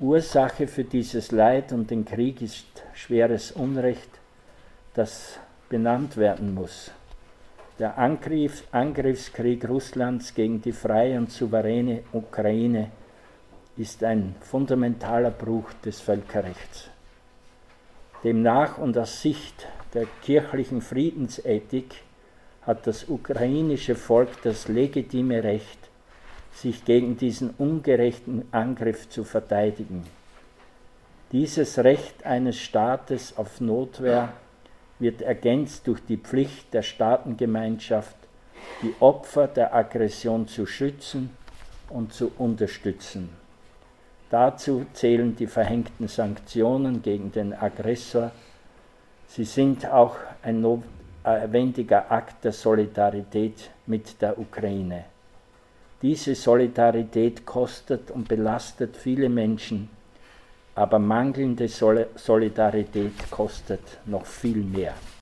Ursache für dieses Leid und den Krieg ist schweres Unrecht, das benannt werden muss. Der Angriffskrieg Russlands gegen die freie und souveräne Ukraine ist ein fundamentaler Bruch des Völkerrechts. Demnach und aus Sicht der kirchlichen Friedensethik hat das ukrainische Volk das legitime Recht, sich gegen diesen ungerechten Angriff zu verteidigen. Dieses Recht eines Staates auf Notwehr wird ergänzt durch die Pflicht der Staatengemeinschaft, die Opfer der Aggression zu schützen und zu unterstützen. Dazu zählen die verhängten Sanktionen gegen den Aggressor. Sie sind auch ein notwendiger Akt der Solidarität mit der Ukraine. Diese Solidarität kostet und belastet viele Menschen, aber mangelnde Solidarität kostet noch viel mehr.